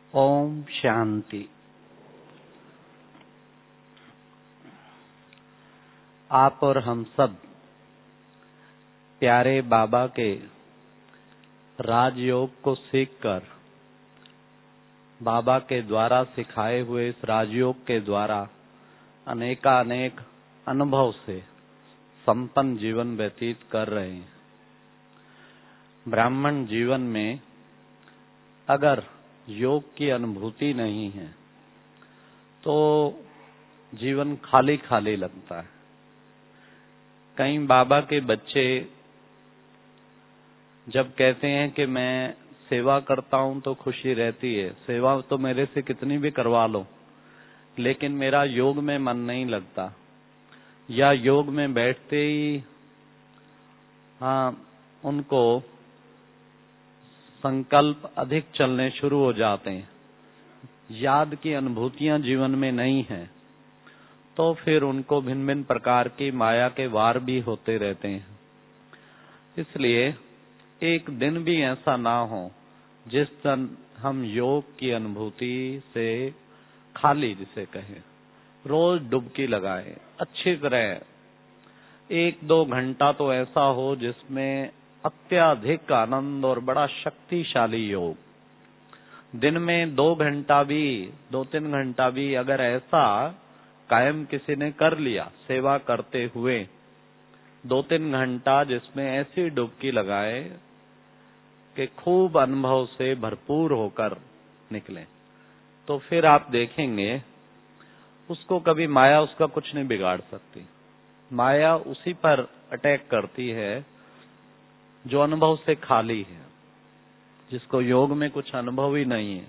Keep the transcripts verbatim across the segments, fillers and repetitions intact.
ओम शांति। आप और हम सब प्यारे बाबा के राजयोग को सीखकर बाबा के द्वारा सिखाए हुए इस राजयोग के द्वारा अनेकानेक अनुभव से संपन्न जीवन व्यतीत कर रहे हैं। ब्राह्मण जीवन में अगर योग की अनुभूति नहीं है तो जीवन खाली खाली लगता है। कई बाबा के बच्चे जब कहते हैं कि मैं सेवा करता हूं तो खुशी रहती है, सेवा तो मेरे से कितनी भी करवा लो, लेकिन मेरा योग में मन नहीं लगता, या योग में बैठते ही हाँ उनको संकल्प अधिक चलने शुरू हो जाते हैं, याद की अनुभूतियां जीवन में नहीं है, तो फिर उनको भिन्न भिन्न प्रकार की माया के वार भी होते रहते हैं। इसलिए एक दिन भी ऐसा ना हो जिस दिन हम योग की अनुभूति से खाली, जिसे कहें, रोज डुबकी लगाएं अच्छी तरह। एक दो घंटा तो ऐसा हो जिसमें अत्यधिक आनंद और बड़ा शक्तिशाली योग। दिन में दो घंटा भी, दो तीन घंटा भी अगर ऐसा कायम किसी ने कर लिया सेवा करते हुए, दो तीन घंटा जिसमें ऐसी डुबकी लगाए कि खूब अनुभव से भरपूर होकर निकले, तो फिर आप देखेंगे उसको कभी माया उसका कुछ नहीं बिगाड़ सकती। माया उसी पर अटैक करती है जो अनुभव से खाली है, जिसको योग में कुछ अनुभव ही नहीं है।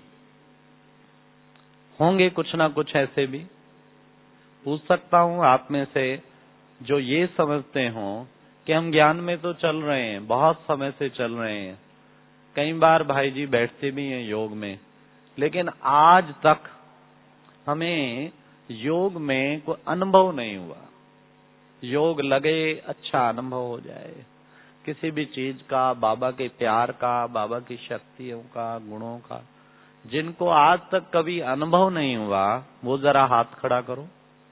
होंगे कुछ ना कुछ ऐसे भी, पूछ सकता हूं आप में से जो ये समझते हो कि हम ज्ञान में तो चल रहे हैं, बहुत समय से चल रहे हैं, कई बार भाई जी बैठते भी हैं योग में, लेकिन आज तक हमें योग में कोई अनुभव नहीं हुआ। योग लगे अच्छा अनुभव हो जाए किसी भी चीज का, बाबा के प्यार का, बाबा की शक्तियों का, गुणों का, जिनको आज तक कभी अनुभव नहीं हुआ वो जरा हाथ खड़ा करो।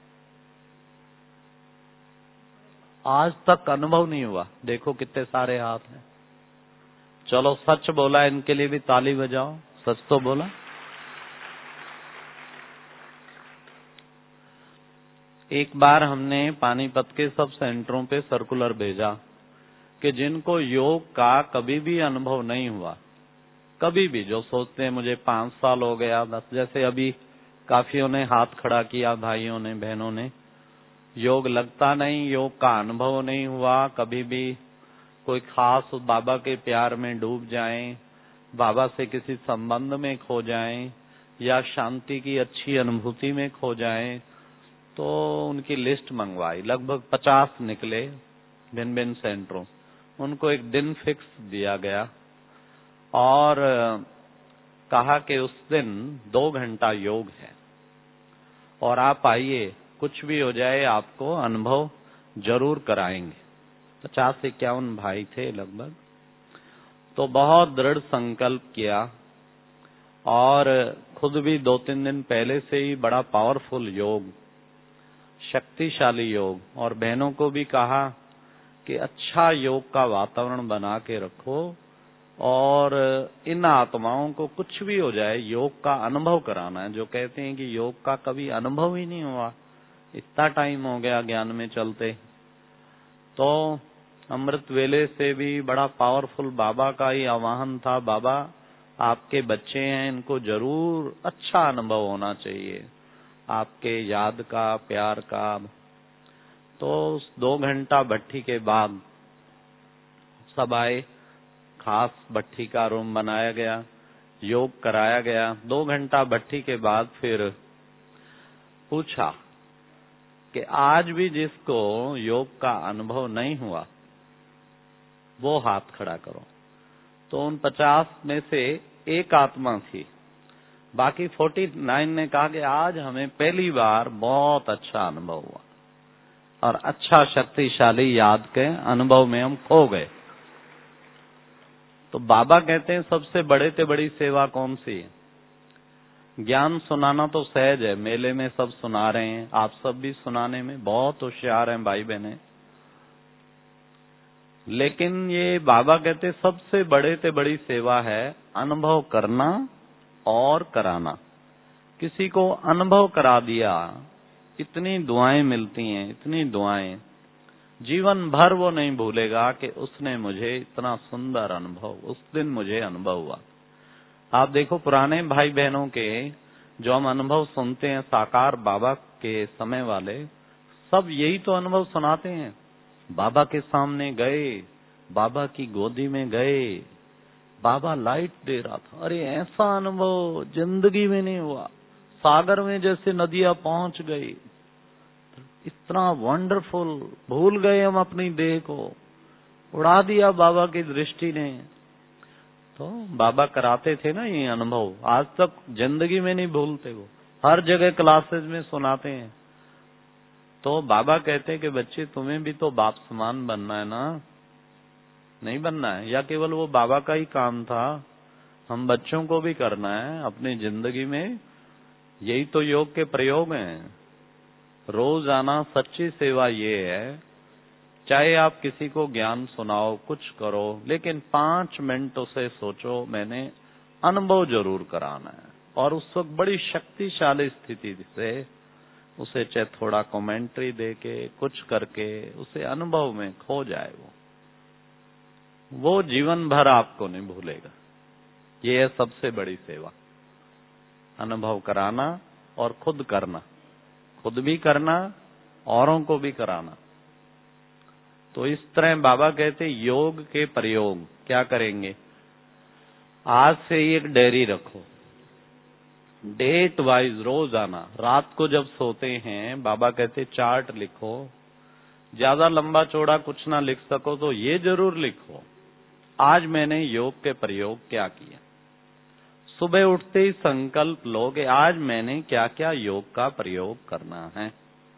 आज तक अनुभव नहीं हुआ, देखो कितने सारे हाथ हैं। चलो सच बोला, इनके लिए भी ताली बजाओ, सच तो बोला। एक बार हमने पानीपत के सब सेंटरों पे सर्कुलर भेजा कि जिनको योग का कभी भी अनुभव नहीं हुआ, कभी भी, जो सोचते हैं मुझे पांच साल हो गया बस, जैसे अभी काफियों ने हाथ खड़ा किया, भाइयों ने बहनों ने, योग लगता नहीं, योग का अनुभव नहीं हुआ कभी भी, कोई खास बाबा के प्यार में डूब जाएं, बाबा से किसी संबंध में खो जाएं, या शांति की अच्छी अनुभूति में खो जाएं, तो उनकी लिस्ट मंगवाई। लगभग पचास निकले भिन्न भिन्न सेंटरों। उनको एक दिन फिक्स दिया गया और कहा कि उस दिन दो घंटा योग है और आप आइए, कुछ भी हो जाए आपको अनुभव जरूर कराएंगे। पचास इक्यावन भाई थे लगभग। तो बहुत दृढ़ संकल्प किया और खुद भी दो तीन दिन पहले से ही बड़ा पावरफुल योग, शक्तिशाली योग, और बहनों को भी कहा कि अच्छा योग का वातावरण बना के रखो और इन आत्माओं को कुछ भी हो जाए योग का अनुभव कराना है। जो कहते हैं कि योग का कभी अनुभव ही नहीं हुआ, इतना टाइम हो गया ज्ञान में चलते। तो अमृत वेले से भी बड़ा पावरफुल बाबा का ही आवाहन था, बाबा आपके बच्चे हैं, इनको जरूर अच्छा अनुभव होना चाहिए आपके याद का, प्यार का। तो दो घंटा भट्ठी के बाद सब आए, खास भट्ठी का रूम बनाया गया, योग कराया गया। दो घंटा भट्ठी के बाद फिर पूछा कि आज भी जिसको योग का अनुभव नहीं हुआ वो हाथ खड़ा करो। तो उन पचास में से एक आत्मा थी, बाकी फोर्टी नाइन ने कहा कि आज हमें पहली बार बहुत अच्छा अनुभव हुआ और अच्छा शक्तिशाली याद के अनुभव में हम खो गए। तो बाबा कहते हैं सबसे बड़े से बड़ी सेवा कौन सी है? ज्ञान सुनाना तो सहज है, मेले में सब सुना रहे हैं, आप सब भी सुनाने में बहुत होशियार हैं भाई बहने। लेकिन ये बाबा कहते सबसे बड़े से बड़ी सेवा है अनुभव करना और कराना। किसी को अनुभव करा दिया, इतनी दुआएं मिलती हैं, इतनी दुआएं, जीवन भर वो नहीं भूलेगा कि उसने मुझे इतना सुंदर अनुभव, उस दिन मुझे अनुभव हुआ। आप देखो पुराने भाई बहनों के जो हम अनुभव सुनते हैं साकार बाबा के समय वाले, सब यही तो अनुभव सुनाते हैं। बाबा के सामने गए, बाबा की गोदी में गए, बाबा लाइट दे रहा था, अरे ऐसा अनुभव जिंदगी में नहीं हुआ, सागर में जैसे नदियां पहुंच गई, इतना वंडरफुल, भूल गए हम अपनी देह को, उड़ा दिया बाबा की दृष्टि ने। तो बाबा कराते थे ना ये अनुभव, आज तक जिंदगी में नहीं भूलते, वो हर जगह क्लासेस में सुनाते हैं। तो बाबा कहते हैं कि बच्चे तुम्हें भी तो बाप समान बनना है ना, नहीं बनना है, या केवल वो बाबा का ही काम था, हम बच्चों को भी करना है अपनी जिंदगी में। यही तो योग के प्रयोग हैं। रोज आना सच्ची सेवा ये है, चाहे आप किसी को ज्ञान सुनाओ, कुछ करो, लेकिन पांच मिनट उसे सोचो मैंने अनुभव जरूर कराना है। और उस वक्त बड़ी शक्तिशाली स्थिति से उसे चाहे थोड़ा कमेंट्री दे के, कुछ करके उसे अनुभव में खो जाए, वो वो जीवन भर आपको नहीं भूलेगा। ये है सबसे बड़ी सेवा, अनुभव कराना और खुद करना, खुद भी करना, औरों को भी कराना। तो इस तरह बाबा कहते योग के प्रयोग क्या करेंगे, आज से ही एक डायरी रखो, डेट वाइज रोज आना, रात को जब सोते हैं बाबा कहते चार्ट लिखो, ज्यादा लंबा चौड़ा कुछ ना लिख सको तो ये जरूर लिखो, आज मैंने योग के प्रयोग क्या किया। सुबह उठते ही संकल्प लो कि आज मैंने क्या क्या योग का प्रयोग करना है।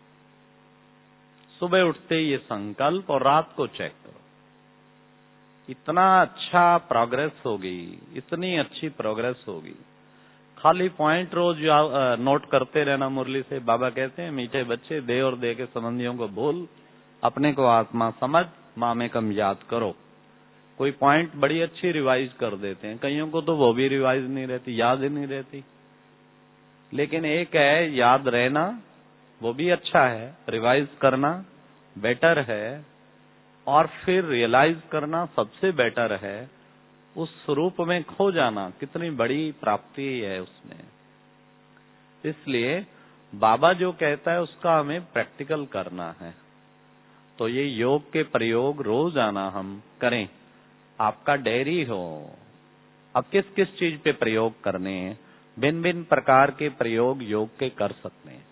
सुबह उठते ही ये संकल्प, और रात को चेक करो, इतना अच्छा प्रोग्रेस होगी, इतनी अच्छी प्रोग्रेस होगी। खाली पॉइंट रोज नोट करते रहना मुरली से। बाबा कहते हैं मीठे बच्चे, दे और दे के संबंधियों को भूल, अपने को आत्मा समझ, माँ में कम याद करो। कोई पॉइंट बड़ी अच्छी रिवाइज कर देते हैं, कईयों को तो वो भी रिवाइज नहीं रहती, याद ही नहीं रहती। लेकिन एक है याद रहना, वो भी अच्छा है, रिवाइज करना बेटर है, और फिर रियलाइज करना सबसे बेटर है। उस स्वरूप में खो जाना कितनी बड़ी प्राप्ति है उसमें। इसलिए बाबा जो कहता है उसका हमें प्रैक्टिकल करना है। तो ये योग के प्रयोग रोज आना हम करें, आपका डायरी हो, अब किस किस चीज पे प्रयोग करने हैं, भिन्न भिन्न प्रकार के प्रयोग योग के कर सकते हैं।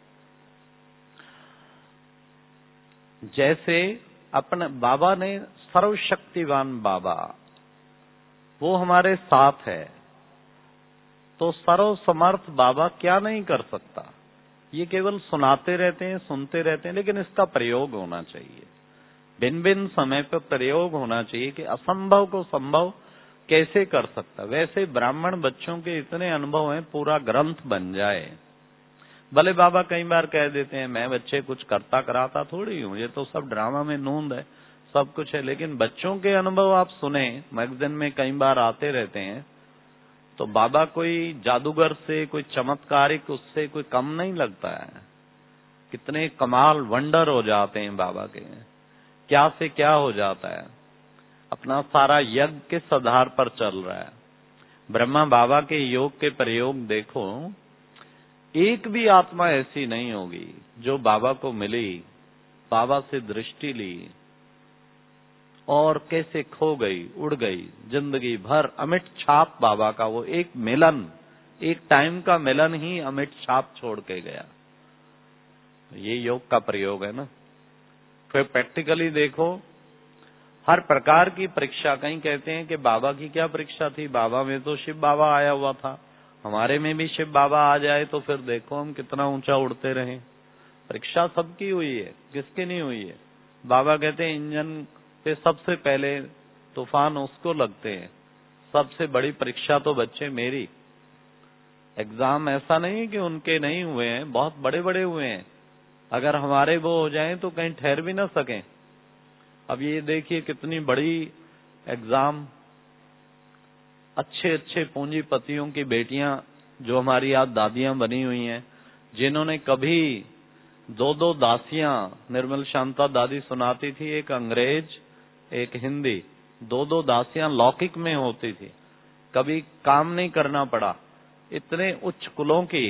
जैसे अपने बाबा ने, सर्वशक्तिवान बाबा, वो हमारे साथ है, तो सर्व समर्थ बाबा क्या नहीं कर सकता। ये केवल सुनाते रहते हैं, सुनते रहते हैं, लेकिन इसका प्रयोग होना चाहिए, भिन्न भिन्न समय पर प्रयोग होना चाहिए कि असंभव को संभव कैसे कर सकता। वैसे ब्राह्मण बच्चों के इतने अनुभव हैं, पूरा ग्रंथ बन जाए। भले बाबा कई बार कह देते हैं मैं बच्चे कुछ करता कराता थोड़ी हूँ, ये तो सब ड्रामा में नूंद है, सब कुछ है, लेकिन बच्चों के अनुभव आप सुने, मैगजीन में कई बार आते रहते हैं, तो बाबा कोई जादूगर से, कोई चमत्कारिक उससे कोई कम नहीं लगता है। कितने कमाल वंडर हो जाते हैं बाबा के, क्या से क्या हो जाता है। अपना सारा यज्ञ किस आधार पर चल रहा है। ब्रह्मा बाबा के योग के प्रयोग देखो, एक भी आत्मा ऐसी नहीं होगी जो बाबा को मिली, बाबा से दृष्टि ली और कैसे खो गई, उड़ गई, जिंदगी भर अमिट छाप बाबा का, वो एक मिलन, एक टाइम का मिलन ही अमिट छाप छोड़ के गया। ये योग का प्रयोग है ना। फिर प्रैक्टिकली देखो, हर प्रकार की परीक्षा, कहीं कहते हैं कि बाबा की क्या परीक्षा थी, बाबा में तो शिव बाबा आया हुआ था, हमारे में भी शिव बाबा आ जाए तो फिर देखो हम कितना ऊंचा उड़ते रहे। परीक्षा सबकी हुई है, किसकी नहीं हुई है। बाबा कहते हैं इंजन पे सबसे पहले तूफान उसको लगते हैं, सबसे बड़ी परीक्षा तो बच्चे मेरी। एग्जाम ऐसा नहीं कि उनके नहीं हुए हैं, बहुत बड़े बड़े हुए हैं। अगर हमारे वो हो जाएं तो कहीं ठहर भी ना सकें। अब ये देखिए कितनी बड़ी एग्जाम, अच्छे अच्छे पूंजीपतियों की बेटियां जो हमारी आज दादियां बनी हुई हैं, जिन्होंने कभी दो दो दासियां, निर्मल शांता दादी सुनाती थी, एक अंग्रेज एक हिंदी, दो दो दासियां लौकिक में होती थी, कभी काम नहीं करना पड़ा, इतने उच्च कुलों की,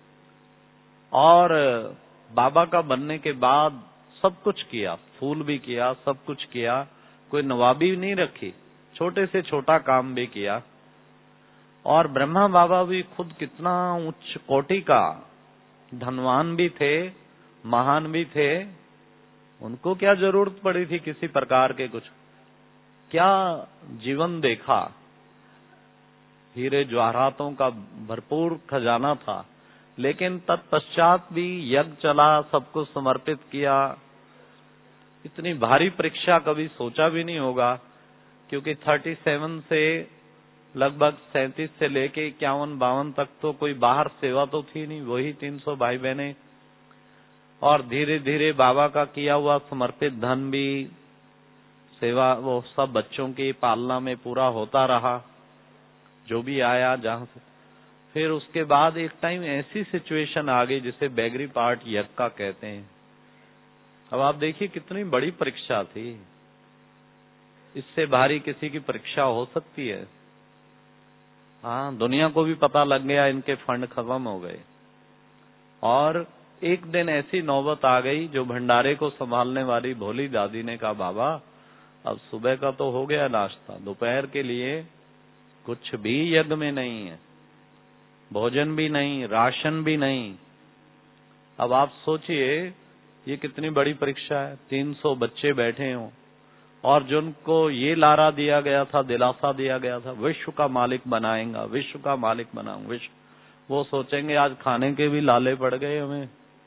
और बाबा का बनने के बाद सब कुछ किया, फूल भी किया, सब कुछ किया, कोई नवाबी नहीं रखी, छोटे से छोटा काम भी किया। और ब्रह्मा बाबा भी खुद कितना उच्च कोटि का धनवान भी थे, महान भी थे, उनको क्या जरूरत पड़ी थी किसी प्रकार के कुछ, क्या जीवन देखा, हीरे जवाहरातों का भरपूर खजाना था, लेकिन तत्पश्चात भी यज्ञ चला, सबको समर्पित किया। इतनी भारी परीक्षा कभी सोचा भी नहीं होगा, क्योंकि सैंतीस से लगभग सैंतीस से लेके इक्यावन बावन तक तो कोई बाहर सेवा तो थी नहीं, वही तीन सौ भाई बहने, और धीरे धीरे बाबा का किया हुआ समर्पित धन भी, सेवा वो सब बच्चों की पालना में पूरा होता रहा, जो भी आया जहां से। फिर उसके बाद एक टाइम ऐसी सिचुएशन आ गई जिसे बैगरी पार्ट यज्ञ का कहते हैं। अब आप देखिए कितनी बड़ी परीक्षा थी, इससे भारी किसी की परीक्षा हो सकती है? हाँ, दुनिया को भी पता लग गया इनके फंड खत्म हो गए। और एक दिन ऐसी नौबत आ गई, जो भंडारे को संभालने वाली भोली दादी ने कहा, बाबा अब सुबह का तो हो गया नाश्ता, दोपहर के लिए कुछ भी यज्ञ में नहीं है, भोजन भी नहीं, राशन भी नहीं। अब आप सोचिए ये कितनी बड़ी परीक्षा है, तीन सौ बच्चे बैठे हों, और जिनको ये लारा दिया गया था, दिलासा दिया गया था, विश्व का मालिक बनाएगा, विश्व का मालिक बनाऊंगा, विश्व, वो सोचेंगे आज खाने के भी लाले पड़ गए हमें।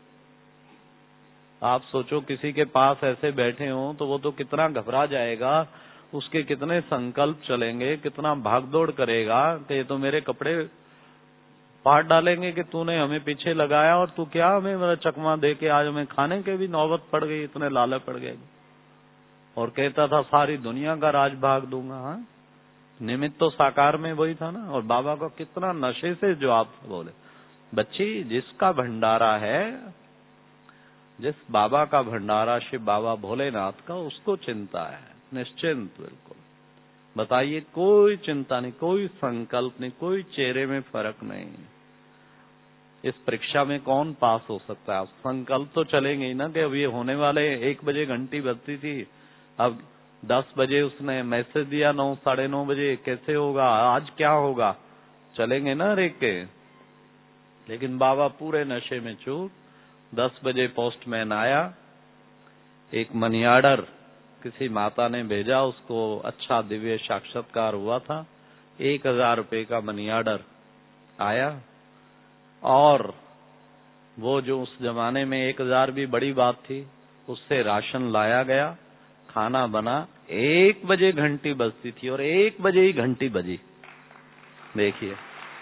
आप सोचो किसी के पास ऐसे बैठे हों तो वो तो कितना घबरा जाएगा, उसके कितने संकल्प चलेंगे, कितना भागदौड़ करेगा कि ये तो मेरे कपड़े पाट डालेंगे कि तूने हमें पीछे लगाया, और तू क्या हमें मेरा चकमा दे के आज हमें खाने के भी नौबत पड़ गई, इतने लाले पड़ गए। और कहता था सारी दुनिया का राज भाग दूंगा। हाँ, निमित्त तो साकार में वही था ना। और बाबा को कितना नशे से जवाब बोले, बच्ची जिसका भंडारा है, जिस बाबा का भंडारा शिव बाबा भोलेनाथ का, उसको चिंता है, निश्चिंत बिल्कुल। बताइए, कोई चिंता नहीं, कोई संकल्प नहीं, कोई चेहरे में फर्क नहीं। इस परीक्षा में कौन पास हो सकता है? संकल्प तो चलेंगे ही ना कि अब ये होने वाले, एक बजे घंटी बजती थी, अब दस बजे उसने मैसेज दिया, नौ साढ़े नौ बजे, कैसे होगा, आज क्या होगा, चलेंगे ना रेख के। लेकिन बाबा पूरे नशे में चूर। दस बजे पोस्टमैन आया, एक मनी ऑर्डर किसी माता ने भेजा, उसको अच्छा दिव्य साक्षात्कार हुआ था, एक हजार रुपये का मनी ऑर्डर आया। और वो जो उस जमाने में एक हजार भी बड़ी बात थी, उससे राशन लाया गया, खाना बना, एक बजे घंटी बजती थी और एक बजे ही घंटी बजी। देखिए,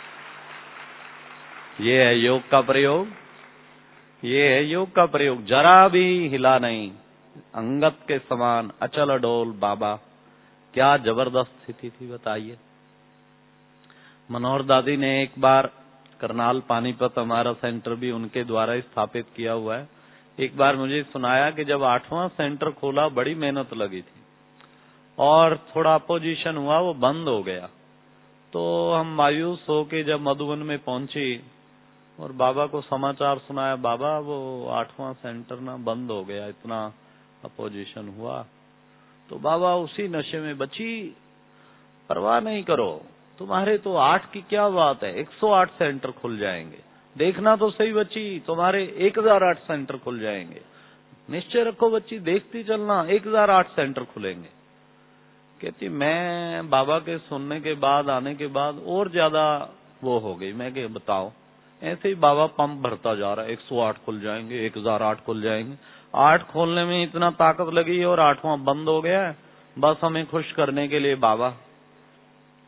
ये है योग का प्रयोग, ये है योग का प्रयोग। जरा भी हिला नहीं, अंगत के समान अचल अडोल बाबा। क्या जबरदस्त स्थिति थी बताइए। मनोहर दादी ने एक बार, करनाल पानीपत हमारा सेंटर भी उनके द्वारा ही स्थापित किया हुआ है, एक बार मुझे सुनाया कि जब आठवां सेंटर खोला, बड़ी मेहनत लगी थी और थोड़ा अपोजिशन हुआ, वो बंद हो गया। तो हम मायूस होके जब मधुबन में पहुंची और बाबा को समाचार सुनाया, बाबा वो आठवां सेंटर ना बंद हो गया, इतना अपोजिशन हुआ। तो बाबा उसी नशे में, बची परवाह नहीं करो, तुम्हारे तो आठ की क्या बात है, एक सौ आठ सेंटर खुल जाएंगे, देखना तो सही बच्ची, तुम्हारे एक हजार आठ सेंटर खुल जाएंगे, निश्चय रखो बच्ची, देखती चलना, एक हजार आठ सेंटर खुलेंगे। कहती मैं बाबा के सुनने के बाद, आने के बाद और ज्यादा वो हो गई। मैं कि बताओ, ऐसे ही बाबा पंप भरता जा रहा है, एक सौ आठ खुल जाएंगे, एक हजार आठ खुल जाएंगे। आठ खोलने में इतना ताकत लगी और आठवां बंद हो गया है, बस हमें खुश करने के लिए बाबा।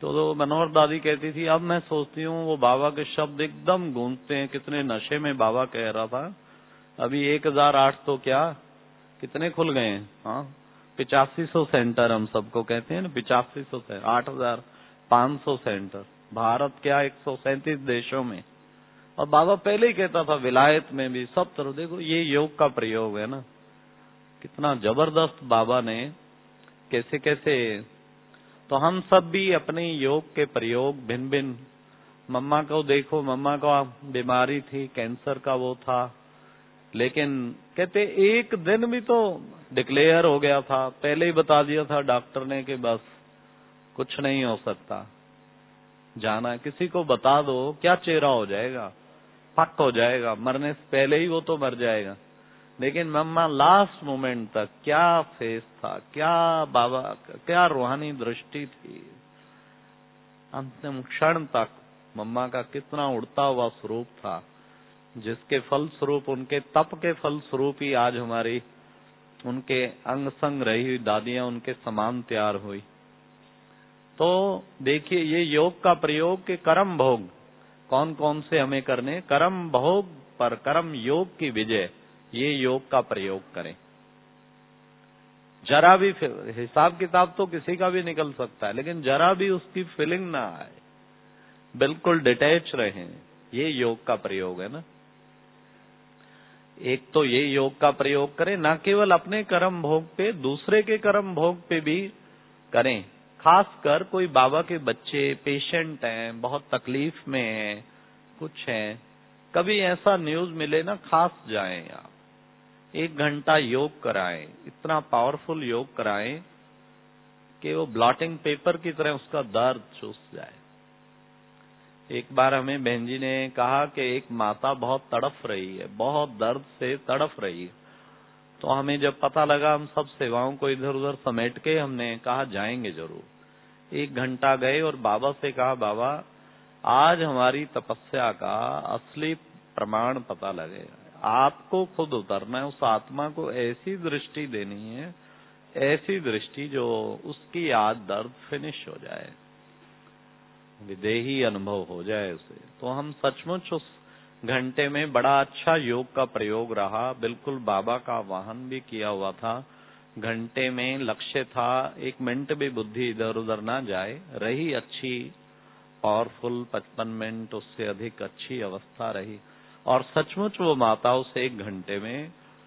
तो मनोहर दादी कहती थी, अब मैं सोचती हूँ वो बाबा के शब्द एकदम गूंजते हैं, कितने नशे में बाबा कह रहा था। अभी एक हजार आठ तो क्या कितने खुल गए हैं, हाँ पिचासी सौ सेंटर हम सबको कहते हैं ना, पिचासी सौ सेंटर, आठ हजार पांच सौ सेंटर, भारत क्या एक सौ सैंतीस देशों में। और बाबा पहले ही कहता था विलायत में भी सब तरह। देखो ये योग का प्रयोग है ना, कितना जबरदस्त बाबा ने कैसे कैसे। तो हम सब भी अपने योग के प्रयोग भिन्न भिन्न, मम्मा को देखो, मम्मा को बीमारी थी, कैंसर का वो था, लेकिन कहते एक दिन भी तो डिक्लेयर हो गया था, पहले ही बता दिया था डॉक्टर ने कि बस कुछ नहीं हो सकता, जाना। किसी को बता दो क्या चेहरा हो जाएगा, पक हो जाएगा, मरने से पहले ही वो तो मर जाएगा। लेकिन मम्मा लास्ट मोमेंट तक क्या फेस था, क्या बाबा क्या रूहानी दृष्टि थी, अंतिम क्षण तक मम्मा का कितना उड़ता हुआ स्वरूप था, जिसके फल स्वरूप, उनके तप के फल स्वरूप ही आज हमारी उनके अंग संग रही हुई दादियां उनके समान तैयार हुई। तो देखिए ये योग का प्रयोग के कर्म भोग कौन कौन से हमें करने, कर्म भोग पर कर्म योग की विजय, ये योग का प्रयोग करें। जरा भी हिसाब किताब तो किसी का भी निकल सकता है, लेकिन जरा भी उसकी फीलिंग ना आए, बिल्कुल डिटैच रहें, ये योग का प्रयोग है ना। एक तो ये योग का प्रयोग करें, ना केवल अपने कर्म भोग पे, दूसरे के कर्म भोग पे भी करें। खासकर कोई बाबा के बच्चे पेशेंट हैं, बहुत तकलीफ में हैं, कुछ हैं, कभी ऐसा न्यूज मिले ना, खास जाएं आप, एक घंटा योग कराएं, इतना पावरफुल योग कराएं कि वो ब्लॉटिंग पेपर की तरह उसका दर्द चूस जाए। एक बार हमें बहन जी ने कहा कि एक माता बहुत तड़फ रही है, बहुत दर्द से तड़फ रही है। तो हमें जब पता लगा, हम सब सेवाओं को इधर उधर समेट के हमने कहा जाएंगे जरूर। एक घंटा गए और बाबा से कहा, बाबा आज हमारी तपस्या का असली प्रमाण पता लगेगा, आपको खुद उतरना है, उस आत्मा को ऐसी दृष्टि देनी है, ऐसी दृष्टि जो उसकी आज दर्द फिनिश हो जाए, विदेही अनुभव हो जाए उसे। तो हम सचमुच उस घंटे में बड़ा अच्छा योग का प्रयोग रहा, बिल्कुल बाबा का वाहन भी किया हुआ था। घंटे में लक्ष्य था एक मिनट भी बुद्धि इधर उधर ना जाए, रही अच्छी पावरफुल पचपन मिनट, उससे अधिक अच्छी अवस्था रही। और सचमुच वो माता उस एक घंटे में,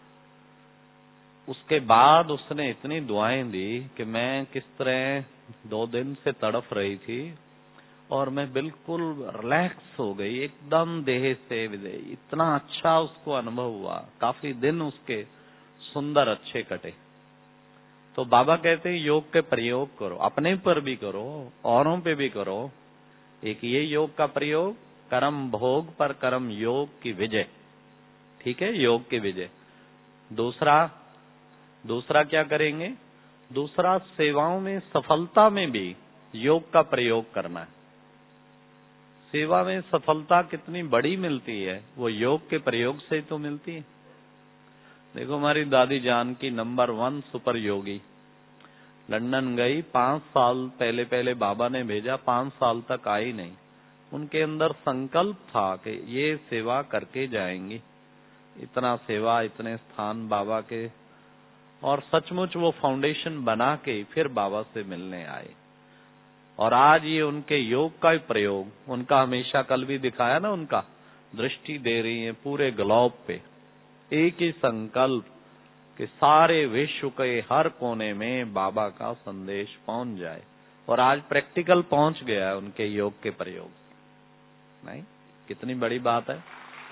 उसके बाद उसने इतनी दुआएं दी कि मैं किस तरह दो दिन से तड़फ रही थी और मैं बिल्कुल रिलैक्स हो गई, एकदम देह से विदेह, इतना अच्छा उसको अनुभव हुआ। काफी दिन उसके सुंदर अच्छे कटे। तो बाबा कहते हैं योग के प्रयोग करो, अपने पर भी करो, औरों पे भी करो। एक ये योग का प्रयोग, कर्म भोग पर कर्म योग की विजय, ठीक है, योग की विजय। दूसरा दूसरा क्या करेंगे, दूसरा सेवाओं में सफलता में भी योग का प्रयोग करना है। सेवा में सफलता कितनी बड़ी मिलती है, वो योग के प्रयोग से तो मिलती है। देखो हमारी दादी जान की number one super yogi London गई, पांच साल पहले पहले बाबा ने भेजा, पांच साल तक आई नहीं। उनके अंदर संकल्प था कि ये सेवा करके जाएंगी, इतना सेवा, इतने स्थान बाबा के, और सचमुच वो फाउंडेशन बना के फिर बाबा से मिलने आए। और आज ये उनके योग का ही प्रयोग, उनका हमेशा कल भी दिखाया ना, उनका दृष्टि दे रही है पूरे ग्लोब पे, एक ही संकल्प कि सारे विश्व के हर कोने में बाबा का संदेश पहुंच जाए। और आज प्रैक्टिकल पहुंच गया है उनके योग के प्रयोग। नहीं, कितनी बड़ी बात है,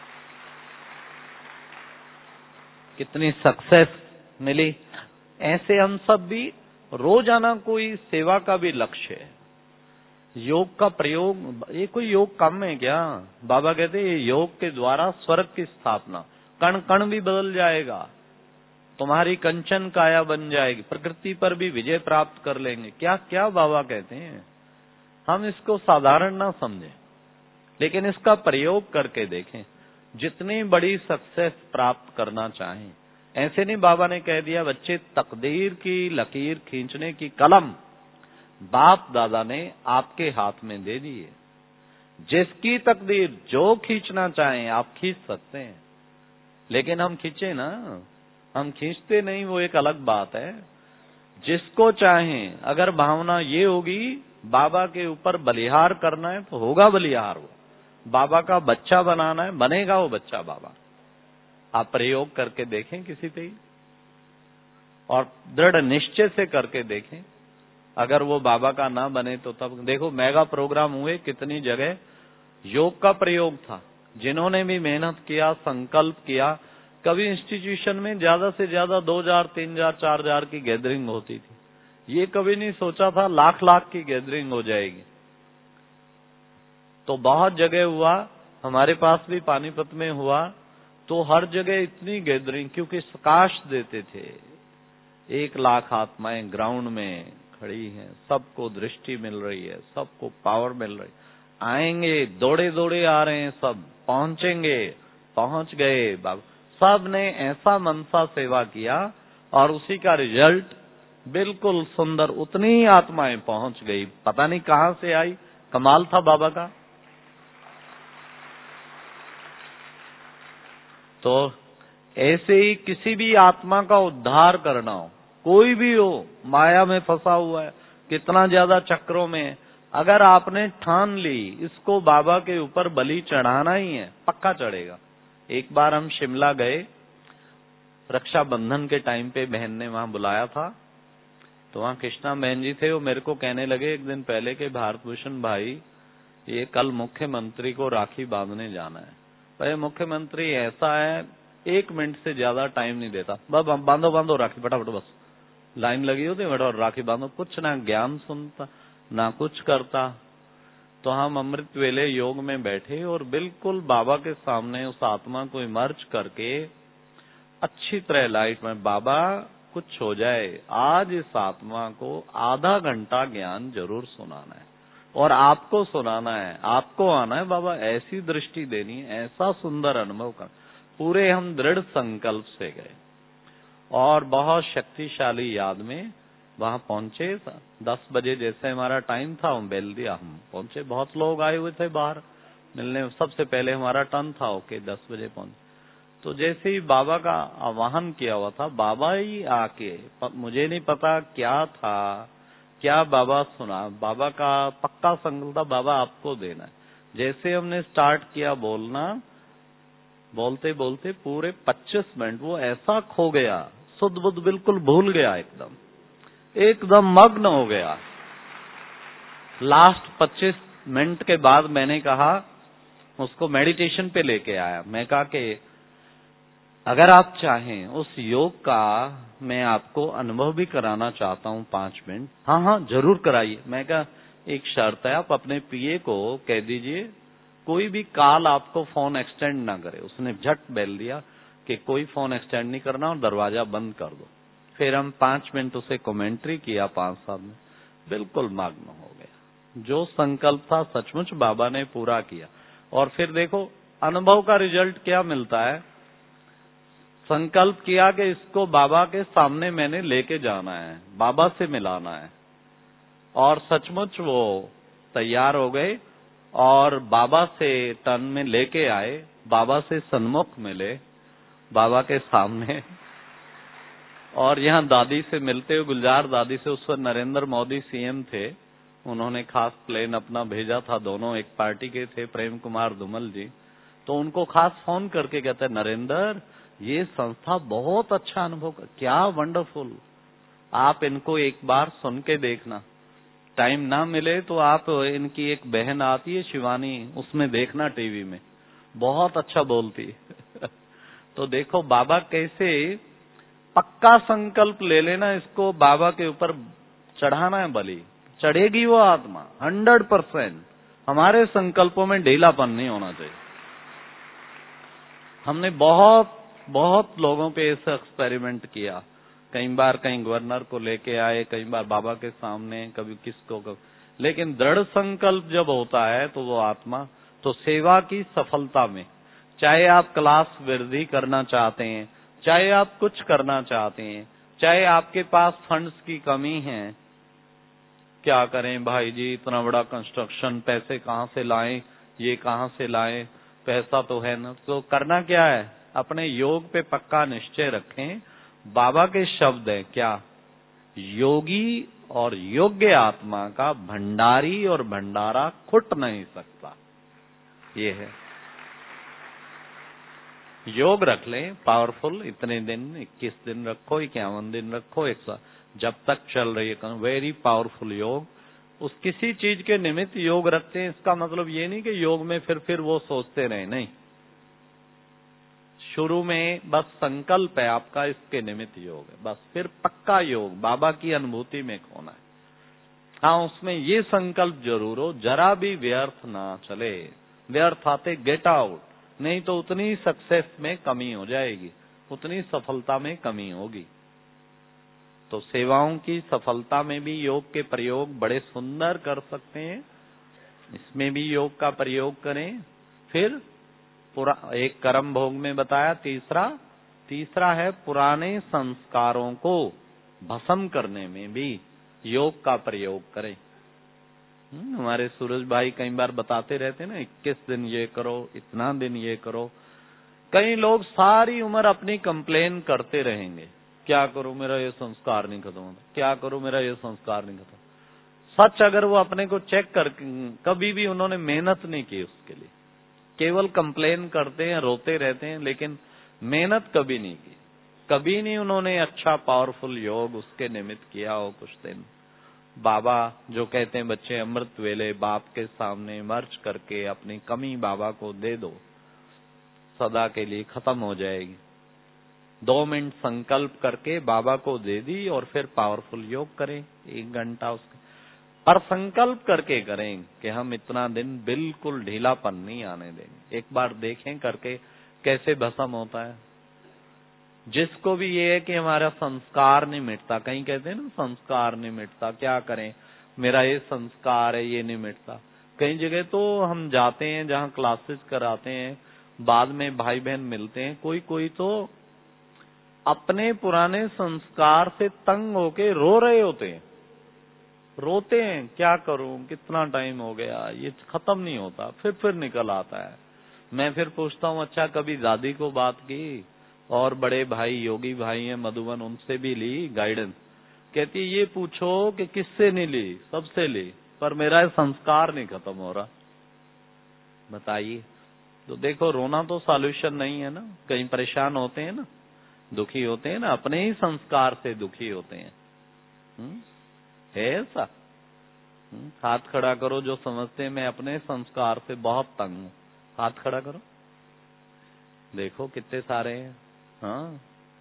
कितनी सक्सेस मिली। ऐसे हम सब भी रोजाना कोई सेवा का भी लक्ष्य है, योग का प्रयोग। ये कोई योग कम है क्या? बाबा कहते हैं योग के द्वारा स्वर्ग की स्थापना, कण कण भी बदल जाएगा, तुम्हारी कंचन काया बन जाएगी, प्रकृति पर भी विजय प्राप्त कर लेंगे। क्या क्या बाबा कहते हैं। हम इसको साधारण ना समझें, लेकिन इसका प्रयोग करके देखें। जितनी बड़ी सक्सेस प्राप्त करना चाहें, ऐसे नहीं बाबा ने कह दिया बच्चे तकदीर की लकीर खींचने की कलम बाप दादा ने आपके हाथ में दे दी है। जिसकी तकदीर जो खींचना चाहें आप खींच सकते हैं, लेकिन हम खींचे ना, हम खींचते नहीं, वो एक अलग बात है। जिसको चाहें, अगर भावना ये होगी बाबा के ऊपर बलिहार करना है तो होगा बलिहार, वो बाबा का बच्चा बनाना है, बनेगा वो बच्चा बाबा। आप प्रयोग करके देखें किसी पे ही, और दृढ़ निश्चय से करके देखें। अगर वो बाबा का ना बने तो तब देखो, मेगा प्रोग्राम हुए कितनी जगह योग का प्रयोग था। जिन्होंने भी मेहनत किया, संकल्प किया, कभी इंस्टीट्यूशन में ज्यादा से ज्यादा दो हजार तीन हजार चार हजार की गैदरिंग होती थी, ये कभी नहीं सोचा था लाख लाख की गैदरिंग हो जाएगी। तो बहुत जगह हुआ, हमारे पास भी पानीपत में हुआ, तो हर जगह इतनी गैदरिंग, क्योंकि प्रकाश देते थे। एक लाख आत्माएं ग्राउंड में खड़ी हैं, सबको दृष्टि मिल रही है, सबको पावर मिल रही है। आएंगे, दौड़े दौड़े आ रहे हैं, सब पहुंचेंगे, पहुंच गए। बाबा सब ने ऐसा मनसा सेवा किया और उसी का रिजल्ट बिल्कुल सुंदर। उतनी आत्माएं पहुंच गई, पता नहीं कहां से आई, कमाल था बाबा का। तो ऐसे ही किसी भी आत्मा का उद्धार करना हो, कोई भी हो, माया में फंसा हुआ है, कितना ज्यादा चक्रों में, अगर आपने ठान ली इसको बाबा के ऊपर बलि चढ़ाना ही है, पक्का चढ़ेगा। एक बार हम शिमला गए, रक्षाबंधन के टाइम पे बहन ने वहां बुलाया था, तो वहां कृष्णा बहन जी थे। वो मेरे को कहने लगे एक दिन पहले के, भारत भूषण भाई ये कल मुख्यमंत्री को राखी बांधने जाना है। भाई मुख्यमंत्री ऐसा है, एक मिनट से ज्यादा टाइम नहीं देता, बस बांधो बांधो राखी फटाफट, बस लाइन लगी होती है और राखी बांधो। कुछ ना ज्ञान सुनता ना कुछ करता। तो हम अमृत वेले योग में बैठे और बिल्कुल बाबा के सामने उस आत्मा को इमर्ज करके अच्छी तरह लाइट में, बाबा कुछ हो जाए, आज इस आत्मा को आधा घंटा ज्ञान जरूर सुनाना है और आपको सुनाना है, आपको आना है बाबा, ऐसी दृष्टि देनी है, ऐसा सुंदर अनुभव कर। पूरे हम दृढ़ संकल्प से गए और बहुत शक्तिशाली याद में वहां पहुंचे। दस बजे जैसे हमारा टाइम था, हम बेल दिया, हम पहुंचे। बहुत लोग आए हुए थे बाहर मिलने, सबसे पहले हमारा टर्न था, ओके दस बजे पहुंचे। तो जैसे ही बाबा का आवाहन किया हुआ था, बाबा ही आके, मुझे नहीं पता क्या था, क्या बाबा सुना, बाबा का पक्का संकल्प था बाबा आपको देना है। जैसे हमने स्टार्ट किया बोलना, बोलते बोलते पूरे पच्चीस मिनट वो ऐसा खो गया, सुध बुध बिल्कुल भूल गया, एकदम एकदम मग्न हो गया। लास्ट पच्चीस मिनट के बाद मैंने कहा, उसको मेडिटेशन पे लेके आया। मैं कहा कि अगर आप चाहें उस योग का मैं आपको अनुभव भी कराना चाहता हूं पांच मिनट। हाँ हाँ जरूर कराइए। मैं कहा एक शर्त है, आप अपने पीए को कह दीजिए कोई भी काल आपको फोन एक्सटेंड ना करे। उसने झट बेल दिया कि कोई फोन एक्सटेंड नहीं करना और दरवाजा बंद कर दो। फिर हम पांच मिनट उसे कमेंट्री किया, पांच सात में बिल्कुल मग्न हो गया। जो संकल्प था सचमुच बाबा ने पूरा किया। और फिर देखो अनुभव का रिजल्ट क्या मिलता है। संकल्प किया कि इसको बाबा के सामने मैंने लेके जाना है, बाबा से मिलाना है, और सचमुच वो तैयार हो गए और बाबा से टर्न में लेके आए, बाबा से सन्मुख मिले, बाबा के सामने। और यहाँ दादी से मिलते हुए, गुलजार दादी से, उस वक्त नरेंद्र मोदी सीएम थे, उन्होंने खास प्लेन अपना भेजा था, दोनों एक पार्टी के थे, प्रेम कुमार धूमल जी। तो उनको खास फोन करके कहते, नरेंद्र ये संस्था बहुत अच्छा अनुभव कर, क्या वंडरफुल, आप इनको एक बार सुन के देखना, टाइम ना मिले तो आप इनकी एक बहन आती है शिवानी, उसमें देखना टीवी में, बहुत अच्छा बोलती है। तो देखो बाबा कैसे पक्का संकल्प ले लेना, इसको बाबा के ऊपर चढ़ाना है बलि, चढ़ेगी वो आत्मा हंड्रेड परसेंट। हमारे संकल्पों में ढीलापन नहीं होना चाहिए। हमने बहुत बहुत लोगों पे ऐसा एक्सपेरिमेंट किया, कई बार कहीं गवर्नर को लेके आए, कई बार बाबा के सामने, कभी किसको कभी, लेकिन दृढ़ संकल्प जब होता है तो वो आत्मा, तो सेवा की सफलता में, चाहे आप क्लास वृद्धि करना चाहते हैं, चाहे आप कुछ करना चाहते हैं, चाहे आपके पास फंड्स की कमी है, क्या करें भाई जी, इतना बड़ा कंस्ट्रक्शन, पैसे कहाँ से लाएं, ये कहाँ से लाएं, पैसा तो है ना। तो करना क्या है, अपने योग पे पक्का निश्चय रखें। बाबा के शब्द हैं क्या, योगी और योग्य आत्मा का भंडारी और भंडारा खुट नहीं सकता, ये है। योग रख लें पावरफुल, इतने दिन, इक्कीस दिन रखो, इक्यावन दिन रखो, एक सौ, जब तक चल रही है वेरी पावरफुल योग। उस किसी चीज के निमित्त योग रखते हैं, इसका मतलब ये नहीं कि योग में फिर फिर वो सोचते रहे, नहीं। शुरू में बस संकल्प है आपका, इसके निमित्त योग है, बस फिर पक्का योग बाबा की अनुभूति में खोना है। हाँ, उसमें ये संकल्प जरूर हो, जरा भी व्यर्थ ना चले, व्यर्थ आते गेट आउट, नहीं तो उतनी सक्सेस में कमी हो जाएगी, उतनी सफलता में कमी होगी। तो सेवाओं की सफलता में भी योग के प्रयोग बड़े सुंदर कर सकते हैं, इसमें भी योग का प्रयोग करें। फिर पुरा एक कर्म भोग में बताया, तीसरा तीसरा है पुराने संस्कारों को भस्म करने में भी योग का प्रयोग करें। हमारे सूरज भाई कई बार बताते रहते हैं ना, इक्कीस दिन ये करो, इतना दिन ये करो। कई लोग सारी उम्र अपनी कंप्लेन करते रहेंगे, क्या करूं मेरा ये संस्कार नहीं खत्म होता, क्या करूं मेरा ये संस्कार नहीं खत्म। सच अगर वो अपने को चेक कर, कभी भी उन्होंने मेहनत नहीं की उसके लिए, केवल कंप्लेन करते हैं, रोते रहते हैं, लेकिन मेहनत कभी नहीं की, कभी नहीं उन्होंने अच्छा पावरफुल योग उसके निमित्त किया हो कुछ दिन। बाबा जो कहते हैं बच्चे अमृत वेले बाप के सामने मर्ज करके अपनी कमी बाबा को दे दो, सदा के लिए खत्म हो जाएगी। दो मिनट संकल्प करके बाबा को दे दी और फिर पावरफुल योग करें एक घंटा उसके, पर संकल्प करके करें कि हम इतना दिन बिल्कुल ढीलापन नहीं आने देंगे। एक बार देखें करके कैसे भस्म होता है। जिसको भी ये है कि हमारा संस्कार नहीं मिटता, कहीं कहते हैं ना संस्कार नहीं मिटता, क्या करें मेरा ये संस्कार है ये नहीं मिटता। कई जगह तो हम जाते हैं जहाँ क्लासेस कराते हैं, बाद में भाई बहन मिलते हैं, कोई कोई तो अपने पुराने संस्कार से तंग होके रो रहे होते हैं, रोते हैं, क्या करूं कितना टाइम हो गया ये खत्म नहीं होता, फिर फिर निकल आता है। मैं फिर पूछता हूँ अच्छा कभी दादी को बात की, और बड़े भाई योगी भाई हैं मधुबन, उनसे भी ली गाइडेंस। कहती ये पूछो कि किससे नहीं ली, सबसे ली, पर मेरा संस्कार नहीं खत्म हो रहा। बताइए, तो देखो रोना तो सॉल्यूशन नहीं है ना। कहीं परेशान होते हैं ना, दुखी होते हैं ना, अपने ही संस्कार से दुखी होते हैं। हुँ? है ऐसा? हाथ खड़ा करो जो समझते हैं मैं अपने संस्कार से बहुत तंग हूँ, हाथ खड़ा करो, देखो कितने सारे हैं। हाँ,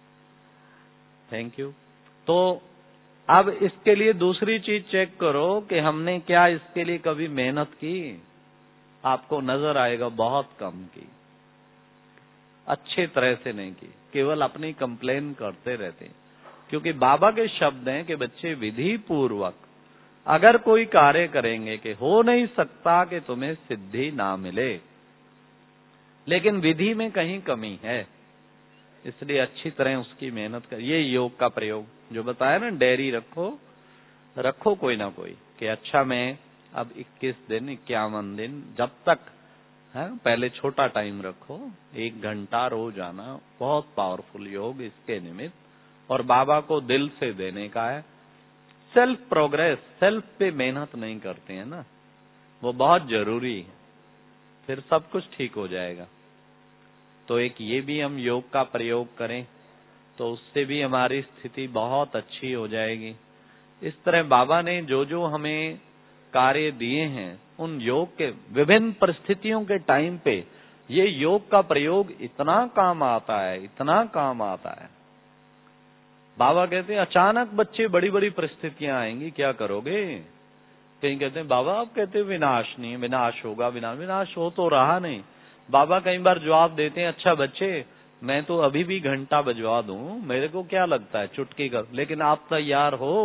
थैंक यू। तो अब इसके लिए दूसरी चीज चेक करो कि हमने क्या इसके लिए कभी मेहनत की। आपको नजर आएगा बहुत कम की, अच्छे तरह से नहीं की, केवल अपनी कंप्लेन करते रहते हैं। क्योंकि बाबा के शब्द हैं कि बच्चे विधि पूर्वक अगर कोई कार्य करेंगे कि हो नहीं सकता कि तुम्हें सिद्धि ना मिले, लेकिन विधि में कहीं कमी है, इसलिए अच्छी तरह उसकी मेहनत कर। ये योग का प्रयोग जो बताया ना, डेयरी रखो रखो कोई ना कोई कि अच्छा मैं अब इक्कीस दिन इक्यावन दिन जब तक है, पहले छोटा टाइम रखो, एक घंटा रोज आना, बहुत पावरफुल योग इसके निमित्त, और बाबा को दिल से देने का है। सेल्फ प्रोग्रेस, सेल्फ पे मेहनत नहीं करते हैं ना, वो बहुत जरूरी है, फिर सब कुछ ठीक हो जाएगा। तो एक ये भी हम योग का प्रयोग करें तो उससे भी हमारी स्थिति बहुत अच्छी हो जाएगी। इस तरह बाबा ने जो जो हमें कार्य दिए हैं, उन योग के विभिन्न परिस्थितियों के टाइम पे ये योग का प्रयोग इतना काम आता है, इतना काम आता है। बाबा कहते हैं अचानक बच्चे बड़ी बड़ी परिस्थितियां आएंगी, क्या करोगे। कहीं कहते हैं बाबा आप कहते हैं विनाश नहीं, विनाश होगा, विनाश विनाश हो तो रहा नहीं। बाबा कई बार जवाब देते हैं अच्छा बच्चे मैं तो अभी भी घंटा बजवा दूं, मेरे को क्या लगता है चुटकी कर, लेकिन आप तैयार हो।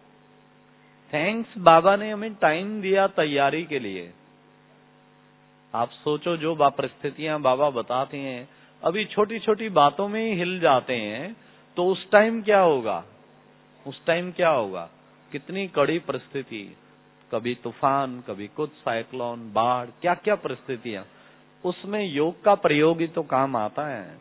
थैंक्स, बाबा ने हमें टाइम दिया तैयारी के लिए। आप सोचो जो परिस्थितियां बाबा बताते हैं, अभी छोटी छोटी बातों में ही हिल जाते हैं, तो उस टाइम क्या होगा, उस टाइम क्या होगा, कितनी कड़ी परिस्थिति। कभी तूफान, कभी कुछ साइक्लोन, बाढ़, क्या क्या परिस्थितियां, उसमें योग का प्रयोग ही तो काम आता है।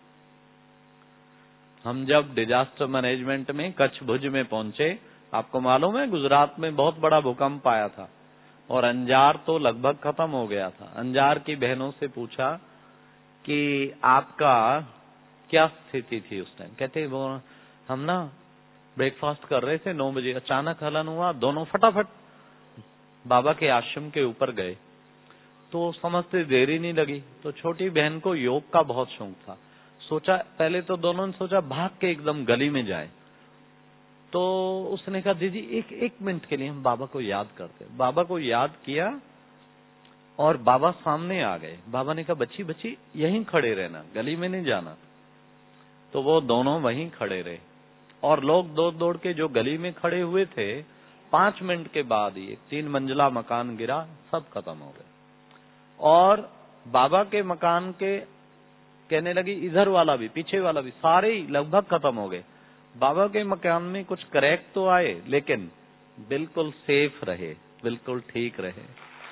हम जब डिजास्टर मैनेजमेंट में कच्छ भुज में पहुंचे, आपको मालूम है गुजरात में बहुत बड़ा भूकंप आया था और अंजार तो लगभग खत्म हो गया था। अंजार की बहनों से पूछा कि आपका क्या स्थिति थी उस टाइम। कहते वो हम ना ब्रेकफास्ट कर रहे थे, नौ बजे अचानक हलन हुआ, दोनों फटाफट बाबा के आश्रम के ऊपर गए। तो समझते देरी नहीं लगी, तो छोटी बहन को योग का बहुत शौक था। सोचा, पहले तो दोनों ने सोचा भाग के एकदम गली में जाए, तो उसने कहा दीदी एक एक मिनट के लिए हम बाबा को याद करते। बाबा को याद किया और बाबा सामने आ गए। बाबा ने कहा बच्ची बच्ची यहीं खड़े रहना, गली में नहीं जाना। तो वो दोनों वहीं खड़े रहे और लोग दौड़ दौड़ के जो गली में खड़े हुए थे, पांच मिनट के बाद ही एक तीन मंजिला मकान गिरा, सब खत्म हो गए। और बाबा के मकान के कहने लगी इधर वाला भी पीछे वाला भी सारे ही लगभग खत्म हो गए। बाबा के मकान में कुछ क्रैक तो आए, लेकिन बिल्कुल सेफ रहे, बिल्कुल ठीक रहे।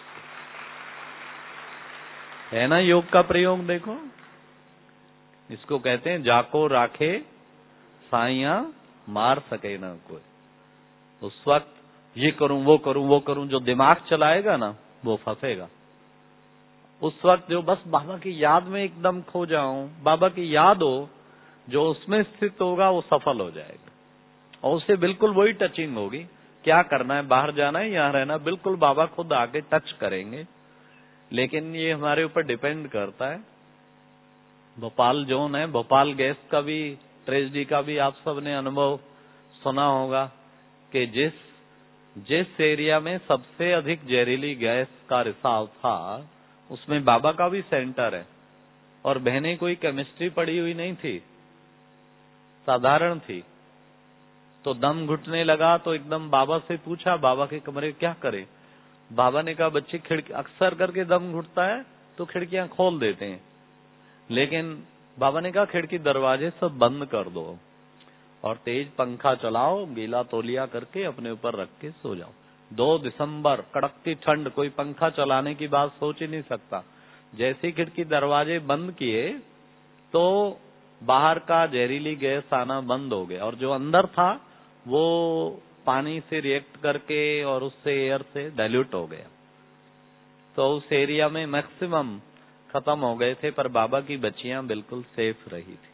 है ना योग का प्रयोग। देखो, इसको कहते हैं जाको राखे साइया मार सके ना कोई। उस वक्त ये करूं वो करूं वो करूं जो दिमाग चलाएगा ना, वो फंसेगा। उस वक्त जो बस बाबा की याद में एकदम खो जाऊं, बाबा की याद हो, जो उसमें स्थित होगा वो सफल हो जाएगा और उससे बिल्कुल वही टचिंग होगी। क्या करना है, बाहर जाना है, यहाँ रहना, बिल्कुल बाबा खुद आके टच करेंगे। लेकिन ये हमारे ऊपर डिपेंड करता है। भोपाल जोन है, भोपाल गैस का भी, ट्रेजेडी का भी आप सबने अनुभव सुना होगा कि जिस जिस एरिया में सबसे अधिक जहरीली गैस का रिसाव था, उसमें बाबा का भी सेंटर है। और बहनें कोई केमिस्ट्री पढ़ी हुई नहीं थी, साधारण थी। तो दम घुटने लगा तो एकदम बाबा से पूछा, बाबा के कमरे क्या करे। बाबा ने कहा बच्चे खिड़की, अक्सर करके दम घुटता है तो खिड़कियां खोल देते हैं, लेकिन बाबा ने कहा खिड़की दरवाजे सब बंद कर दो और तेज पंखा चलाओ, गीला तौलिया करके अपने ऊपर रख के सो जाओ। दो दिसंबर, कड़कती ठंड, कोई पंखा चलाने की बात सोच ही नहीं सकता। जैसे ही खिड़की दरवाजे बंद किए तो बाहर का जहरीली गैस आना बंद हो गया और जो अंदर था वो पानी से रिएक्ट करके और उससे एयर से डाइल्यूट हो गया। तो उस एरिया में मैक्सिमम खत्म हो गए थे, पर बाबा की बच्चियां बिल्कुल सेफ रही थी।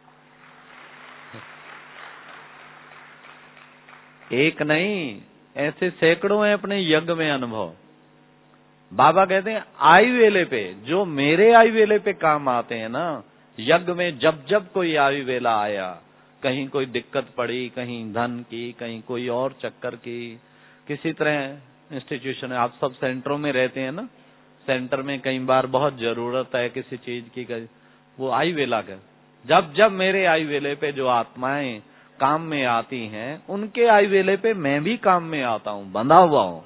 एक नहीं, ऐसे सैकड़ों हैं अपने यज्ञ में अनुभव। बाबा कहते हैं आई वेले पे, जो मेरे आई वेले पे काम आते हैं ना, यज्ञ में जब जब कोई आई वेला आया, कहीं कोई दिक्कत पड़ी, कहीं धन की, कहीं कोई और चक्कर की, किसी तरह इंस्टीट्यूशन है, आप सब सेंटरों में रहते हैं ना, सेंटर में कई बार बहुत जरूरत है किसी चीज की, वो आई वेला का, जब जब मेरे आई वेले पे जो आत्माएं काम में आती हैं, उनके आई वेले पे मैं भी काम में आता हूं, बंधा हुआ हूं।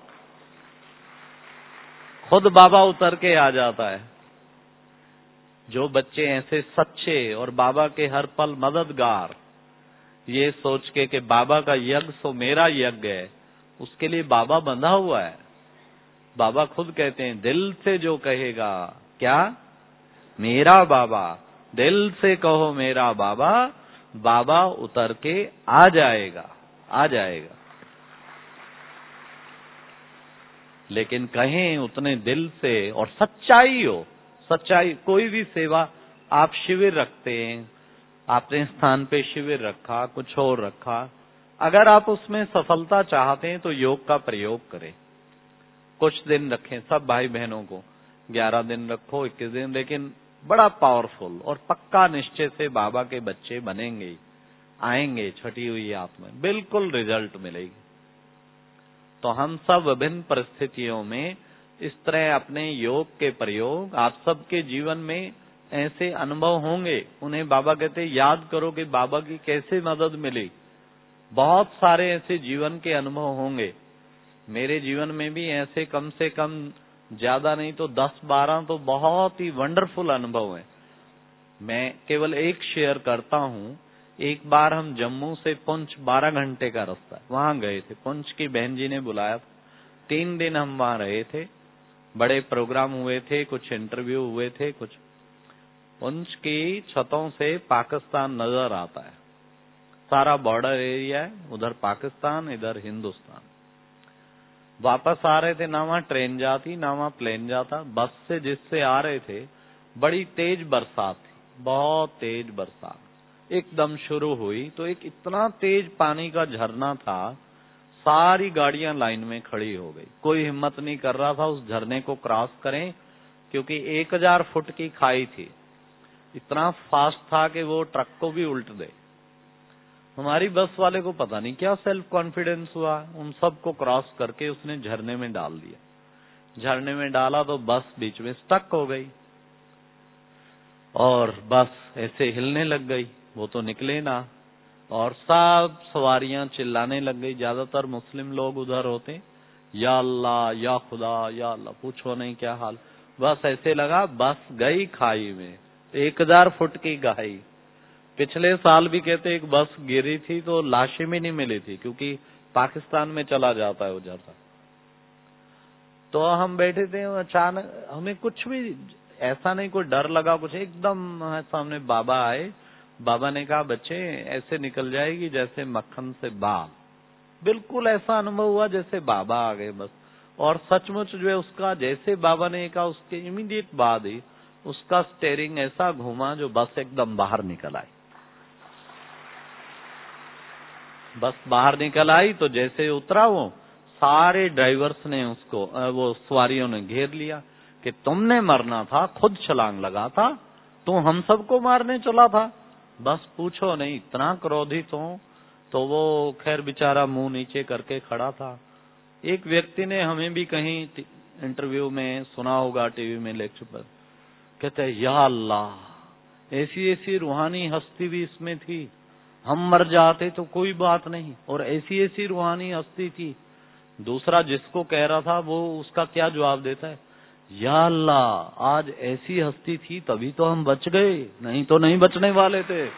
खुद बाबा उतर के आ जाता है। जो बच्चे ऐसे सच्चे और बाबा के हर पल मददगार, ये सोच के कि बाबा का यज्ञ सो मेरा यज्ञ है, उसके लिए बाबा बंधा हुआ है। बाबा खुद कहते हैं दिल से जो कहेगा, क्या मेरा बाबा, दिल से कहो मेरा बाबा, बाबा उतर के आ जाएगा, आ जाएगा। लेकिन कहें उतने दिल से और सच्चाई हो, सच्चाई। कोई भी सेवा, आप शिविर रखते हैं, आपने स्थान पे शिविर रखा, कुछ और रखा, अगर आप उसमें सफलता चाहते हैं तो योग का प्रयोग करें। कुछ दिन रखें, सब भाई बहनों को ग्यारह दिन रखो, इक्कीस दिन, लेकिन बड़ा पावरफुल और पक्का निश्चय से बाबा के बच्चे बनेंगे, आएंगे छठी हुई आत्मा, बिल्कुल रिजल्ट मिलेगी। तो हम सब विभिन्न परिस्थितियों में इस तरह अपने योग के प्रयोग, आप सबके जीवन में ऐसे अनुभव होंगे, उन्हें बाबा कहते याद करो कि बाबा की कैसे मदद मिली। बहुत सारे ऐसे जीवन के अनुभव होंगे। मेरे जीवन में भी ऐसे कम से कम, ज्यादा नहीं तो दस बारह तो बहुत ही वंडरफुल अनुभव हैं। मैं केवल एक शेयर करता हूँ। एक बार हम जम्मू से पुंछ बारह घंटे का रास्ता, वहां गए थे। पुंछ की बहन जी ने बुलाया, तीन दिन हम वहां रहे थे, बड़े प्रोग्राम हुए थे, कुछ इंटरव्यू हुए थे, कुछ पुंछ की छतों से पाकिस्तान नजर आता है, सारा बॉर्डर एरिया है, उधर पाकिस्तान इधर हिंदुस्तान। वापस आ रहे थे, ना वहां ट्रेन जाती ना वहां प्लेन जाता, बस से जिससे आ रहे थे बड़ी तेज बरसात थी, बहुत तेज बरसात एकदम शुरू हुई तो एक इतना तेज पानी का झरना था, सारी गाड़ियां लाइन में खड़ी हो गई, कोई हिम्मत नहीं कर रहा था उस झरने को क्रॉस करें, क्योंकि एक हजार फुट की खाई थी, इतना फास्ट था कि वो ट्रक को भी उल्ट दे। हमारी बस वाले को पता नहीं क्या सेल्फ कॉन्फिडेंस हुआ, उन सबको क्रॉस करके उसने झरने में डाल दिया। झरने में डाला तो बस बीच में स्टक हो गई और बस ऐसे हिलने लग गई, वो तो निकले ना, और सब सवारियां चिल्लाने लग गई। ज्यादातर मुस्लिम लोग उधर होते, या अल्लाह या खुदा या अल्लाह, पूछो नहीं क्या हाल। बस ऐसे लगा बस गई खाई में, एक हजार फुट की गहराई। पिछले साल भी कहते एक बस गिरी थी तो लाशें भी नहीं मिली थी, क्योंकि पाकिस्तान में चला जाता है उधर तक। तो हम बैठे थे, अचानक हमें कुछ भी ऐसा नहीं कोई डर लगा, कुछ एकदम सामने बाबा आए। बाबा ने कहा बच्चे ऐसे निकल जाएगी जैसे मक्खन से बाल, बिल्कुल ऐसा अनुभव हुआ जैसे बाबा आ गए बस। और सचमुच जो है उसका, जैसे बाबा ने कहा उसके इमीडिएट बाद ही उसका स्टेयरिंग ऐसा घूमा जो बस एकदम बाहर निकल आई। बस बाहर निकल आई तो जैसे उतरा वो, सारे ड्राइवर्स ने उसको, वो सवारियों ने घेर लिया कि तुमने मरना था, खुद छलांग लगा था, तू हम सबको मारने चला था। बस पूछो नहीं, इतना क्रोधित हो। तो वो खैर बेचारा मुंह नीचे करके खड़ा था। एक व्यक्ति ने हमें भी कहीं इंटरव्यू में सुना होगा, टीवी में लेक्चर पर, कहते हैं या अल्लाह ऐसी ऐसी रूहानी हस्ती भी इसमें थी, हम मर जाते तो कोई बात नहीं, और ऐसी ऐसी रूहानी हस्ती थी। दूसरा जिसको कह रहा था वो उसका क्या जवाब देता है, या अल्लाह आज ऐसी हस्ती थी तभी तो हम बच गए, नहीं तो नहीं बचने वाले थे।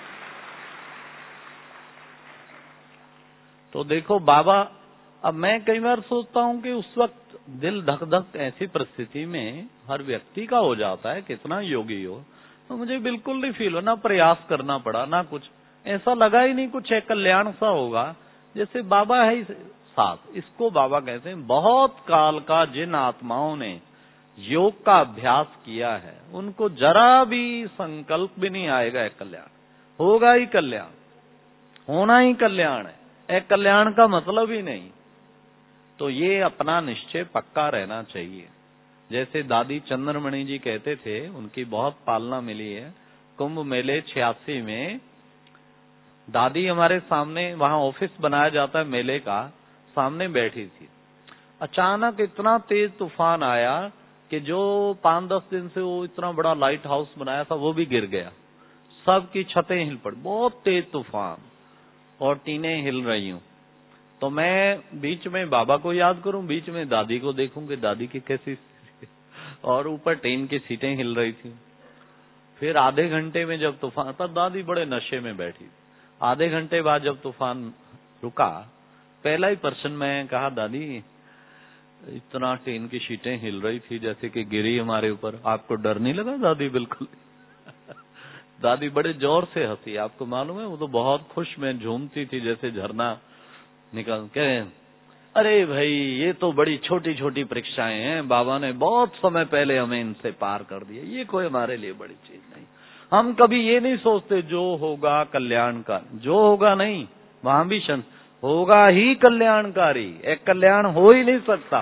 तो देखो बाबा, अब मैं कई बार सोचता हूं कि उस वक्त दिल धक धक ऐसी परिस्थिति में हर व्यक्ति का हो जाता है, कितना योगी हो, तो मुझे बिल्कुल नहीं फील हो, ना प्रयास करना पड़ा ना कुछ, ऐसा लगा ही नहीं कुछ एक कल्याण सा होगा, जैसे बाबा है साथ। इसको बाबा कहते हैं बहुत काल का जिन आत्माओं ने योग का अभ्यास किया है उनको जरा भी संकल्प भी नहीं आएगा एक कल्याण होगा ही, कल्याण होना ही कल्याण है, एक कल्याण का मतलब ही नहीं। तो ये अपना निश्चय पक्का रहना चाहिए। जैसे दादी चंद्रमणि जी कहते थे, उनकी बहुत पालना मिली है। कुंभ मेले छियासी में दादी हमारे सामने, वहां ऑफिस बनाया जाता है मेले का, सामने बैठी थी। अचानक इतना तेज तूफान आया कि जो पांच दस दिन से वो इतना बड़ा लाइट हाउस बनाया था वो भी गिर गया, सबकी छतें हिल पड़ी, बहुत तेज तूफान और टीनें हिल रही हूं। तो मैं बीच में बाबा को याद करूं, बीच में दादी को देखूं कि दादी की कैसी, और ऊपर ट्रेन की सीटें हिल रही थी। फिर आधे घंटे में जब तूफान, तब दादी बड़े नशे में बैठी, आधे घंटे बाद जब तूफान रुका, पहला ही पर्सन मैं कहा दादी इतना ट्रेन की सीटें हिल रही थी जैसे कि गिरी हमारे ऊपर, आपको डर नहीं लगा? दादी बिल्कुल दादी बड़े जोर से हंसी, आपको मालूम है वो तो बहुत खुश में झूमती थी जैसे झरना निकल के। अरे भाई ये तो बड़ी छोटी छोटी परीक्षाएं हैं, बाबा ने बहुत समय पहले हमें इनसे पार कर दिया, ये कोई हमारे लिए बड़ी चीज नहीं। हम कभी ये नहीं सोचते जो होगा कल्याण का, जो होगा नहीं, वहां भी शन होगा ही कल्याणकारी, एक कल्याण हो ही नहीं सकता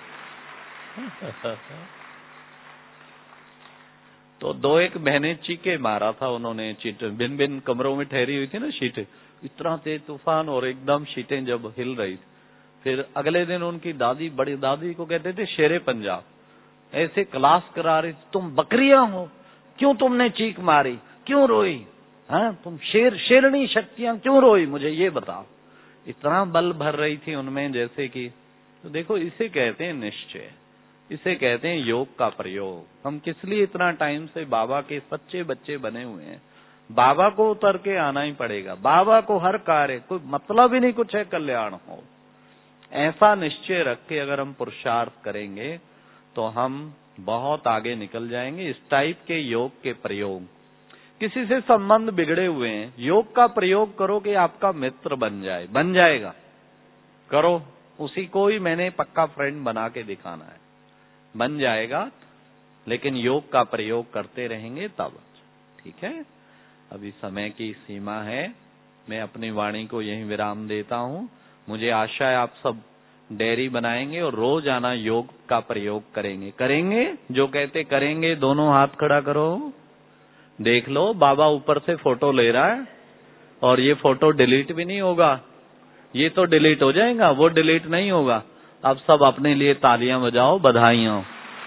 तो दो एक बहनें चीखे मारा था उन्होंने, चीट भिन्न भिन्न कमरों में ठहरी हुई थी ना शीटें, इतना तेज तूफान और एकदम शीटें जब हिल रही थी। फिर अगले दिन उनकी दादी, बड़ी दादी को कहते थे शेरे पंजाब, ऐसे क्लास करा रही, तुम बकरियां हो, क्यों तुमने चीख मारी, क्यों रोई, हाँ तुम शेर शेरनी शक्तियां क्यों रोई, मुझे ये बताओ। इतना बल भर रही थी उनमें जैसे कि, तो देखो इसे कहते हैं निश्चय, इसे कहते हैं योग का प्रयोग। हम किस लिए इतना टाइम से बाबा के सच्चे बच्चे बने हुए हैं, बाबा को उतर के आना ही पड़ेगा। बाबा को हर कार्य, कोई मतलब ही नहीं कुछ है कल्याण हो, ऐसा निश्चय रख के अगर हम पुरुषार्थ करेंगे तो हम बहुत आगे निकल जाएंगे। इस टाइप के योग के प्रयोग, किसी से संबंध बिगड़े हुए हैं, योग का प्रयोग करो कि आपका मित्र बन जाए, बन जाएगा, करो, उसी को ही मैंने पक्का फ्रेंड बना के दिखाना है, बन जाएगा। लेकिन योग का प्रयोग करते रहेंगे तब, ठीक है। अभी समय की सीमा है, मैं अपनी वाणी को यहीं विराम देता हूँ। मुझे आशा है आप सब डायरी बनाएंगे और रोज आना योग का प्रयोग करेंगे। करेंगे जो कहते करेंगे, दोनों हाथ खड़ा करो। देख लो बाबा ऊपर से फोटो ले रहा है, और ये फोटो डिलीट भी नहीं होगा, ये तो डिलीट हो जाएगा, वो डिलीट नहीं होगा। अब सब अपने लिए तालियां बजाओ, बधाइयां।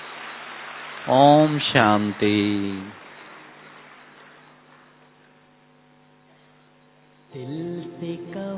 ओम शांति। दिल से